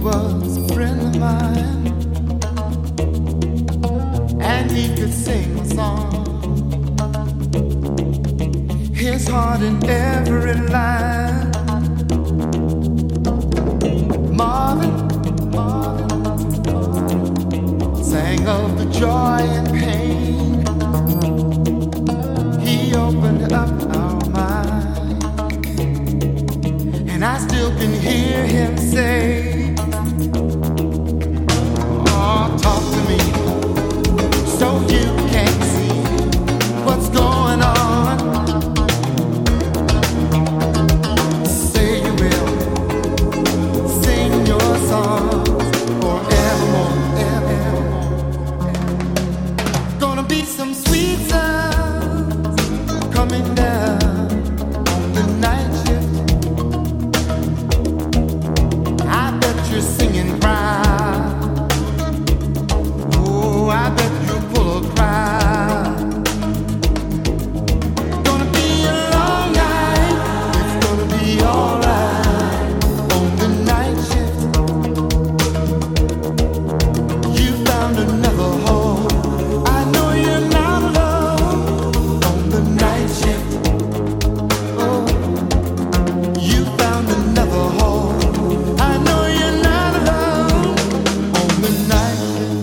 was a friend of mine, and he could sing a song. His heart in every line. Marvin sang of the joy and pain. He opened up our mind, and I still can hear him say, oh, talk to me so you can see what's going on. Say you will sing your songs forevermore, evermore. Gonna be some sweet sounds coming down the night shift. I bet you're singing proud. Oh, I bet you'll pull a crowd. Gonna be a long night. It's gonna be alright on the night shift. You found another home. I know you're not alone on the night shift. Oh, you found another home. I know you're not alone on the night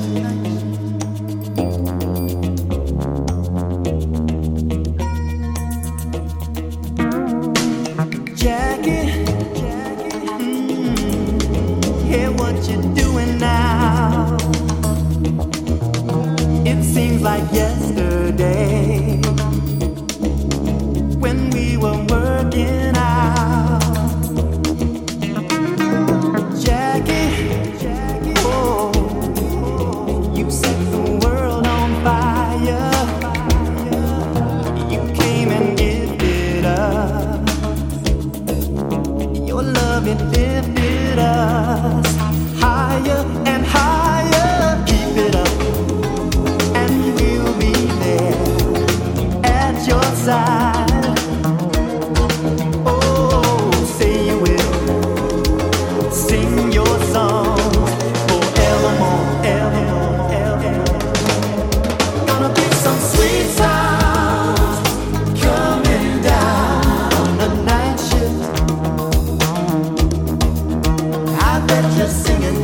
shift. Jackie, hear what you're doing now. It seems like yesterday when we were working out. Jackie, oh, you set the world on fire. You came and gifted us. Your love, it lifted us higher and higher. Keep it up, and we'll be there at your side. Oh, say you will sing your songs forevermore, evermore, evermore. Gonna be some sweet sounds coming down the night shift. I bet you're singing